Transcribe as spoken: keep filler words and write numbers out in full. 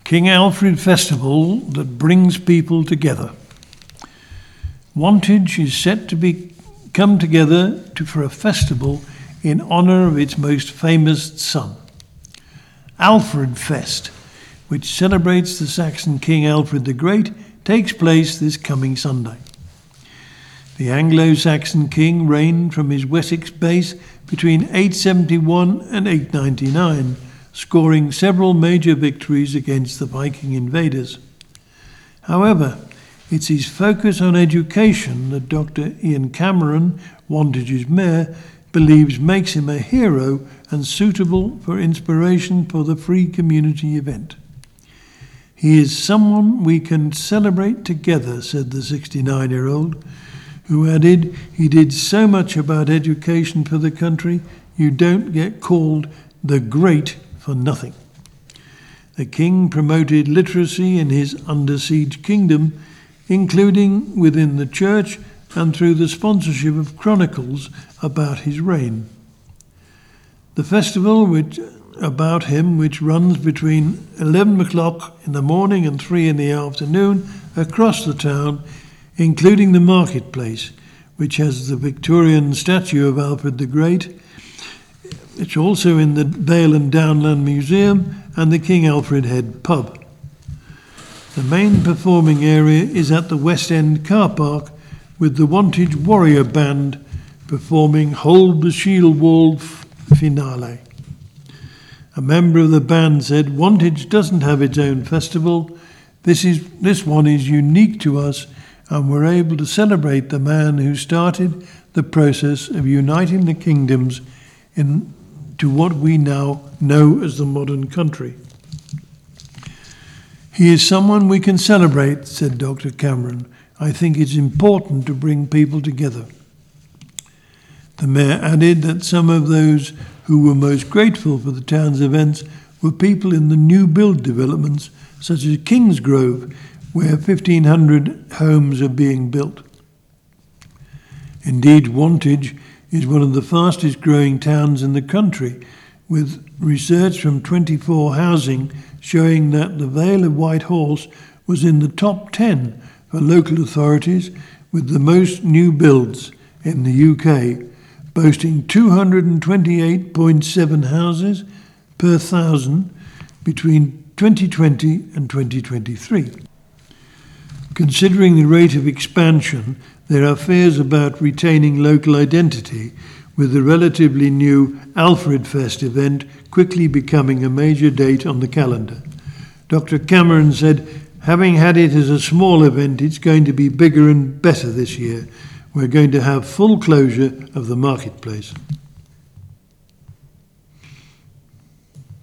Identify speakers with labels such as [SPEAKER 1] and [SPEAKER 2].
[SPEAKER 1] King Alfred Festival that brings people together. Wantage is set to be come together to, for a festival in honour of its most famous son. Alfred Fest, which celebrates the Saxon King Alfred the Great, takes place this coming Sunday. The Anglo-Saxon king reigned from his Wessex base between eight seventy-one and eight ninety-nine, scoring several major victories against the Viking invaders. However, it's his focus on education that Doctor Ian Cameron, Wantage's mayor, believes makes him a hero and suitable for inspiration for the free community event. He is someone we can celebrate together, said the sixty-nine-year-old, who added, he did so much about education for the country, you don't get called the Great for nothing. The king promoted literacy in his under-siege kingdom, including within the church and through the sponsorship of chronicles about his reign. The festival which about him, which runs between eleven o'clock in the morning and three in the afternoon across the town, including the marketplace, which has the Victorian statue of Alfred the Great. It's also in the Vale and Downland Museum and the King Alfred Head pub. The main performing area is at the West End car park, with the Wantage Warrior Band performing Hold the Shield Wall finale. A member of the band said, Wantage doesn't have its own festival. This is this one is unique to us, and we're able to celebrate the man who started the process of uniting the kingdoms in to what we now know as the modern country. He is someone we can celebrate, said Doctor Cameron. I think it's important to bring people together. The mayor added that some of those who were most grateful for the town's events were people in the new build developments, such as Kingsgrove, where fifteen hundred homes are being built. Indeed, Wantage is one of the fastest growing towns in the country, with research from twenty-four Housing showing that the Vale of White Horse was in the top ten for local authorities with the most new builds in the U K, boasting two hundred twenty-eight point seven houses per thousand between twenty twenty and twenty twenty-three. Considering the rate of expansion, there are fears about retaining local identity, with the relatively new Alfred Fest event quickly becoming a major date on the calendar. Doctor Cameron said, having had it as a small event, it's going to be bigger and better this year. We're going to have full closure of the marketplace.